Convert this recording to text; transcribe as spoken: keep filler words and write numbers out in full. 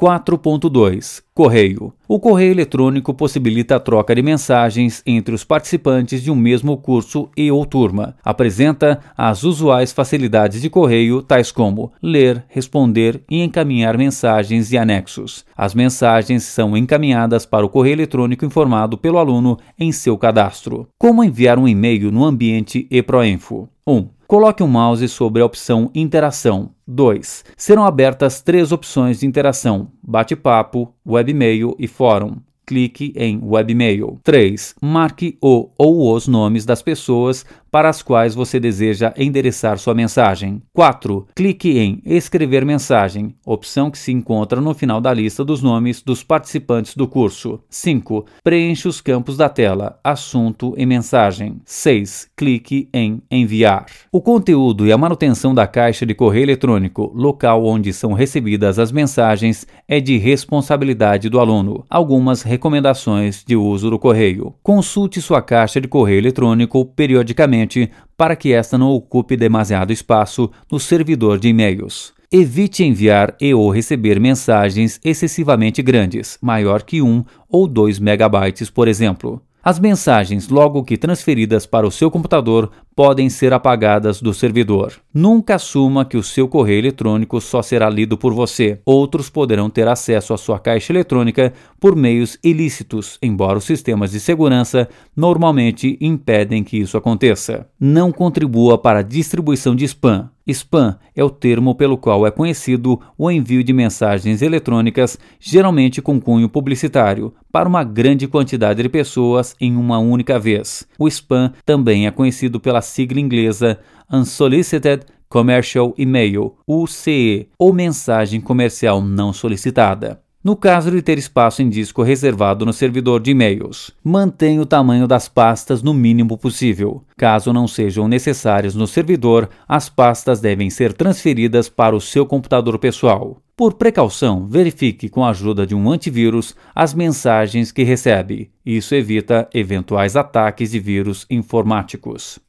quatro ponto dois. Correio. O correio eletrônico possibilita a troca de mensagens entre os participantes de um mesmo curso e ou turma. Apresenta as usuais facilidades de correio, tais como ler, responder e encaminhar mensagens e anexos. As mensagens são encaminhadas para o correio eletrônico informado pelo aluno em seu cadastro. Como enviar um e-mail no ambiente eProinfo? um. Coloque o mouse sobre a opção Interação. dois. Serão abertas três opções de interação: bate-papo, webmail e fórum. Clique em Webmail. três. Marque o ou os nomes das pessoas para as quais você deseja endereçar sua mensagem. quatro. Clique em Escrever mensagem, opção que se encontra no final da lista dos nomes dos participantes do curso. cinco. Preencha os campos da tela, assunto e mensagem. seis. Clique em Enviar. O conteúdo e a manutenção da caixa de correio eletrônico, local onde são recebidas as mensagens, é de responsabilidade do aluno. Algumas recomendações de uso do correio. Consulte sua caixa de correio eletrônico periodicamente para que esta não ocupe demasiado espaço no servidor de e-mails. Evite enviar e ou receber mensagens excessivamente grandes, maior que um ou dois megabytes, por exemplo. As mensagens, logo que transferidas para o seu computador, podem ser apagadas do servidor. Nunca assuma que o seu correio eletrônico só será lido por você. Outros poderão ter acesso à sua caixa eletrônica por meios ilícitos, embora os sistemas de segurança normalmente impedem que isso aconteça. Não contribua para a distribuição de spam. Spam é o termo pelo qual é conhecido o envio de mensagens eletrônicas, geralmente com cunho publicitário, para uma grande quantidade de pessoas em uma única vez. O spam também é conhecido pela sigla inglesa Unsolicited Commercial Email, U C E, ou mensagem comercial não solicitada. No caso de ter espaço em disco reservado no servidor de e-mails, mantenha o tamanho das pastas no mínimo possível. Caso não sejam necessárias no servidor, as pastas devem ser transferidas para o seu computador pessoal. Por precaução, verifique com a ajuda de um antivírus as mensagens que recebe. Isso evita eventuais ataques de vírus informáticos.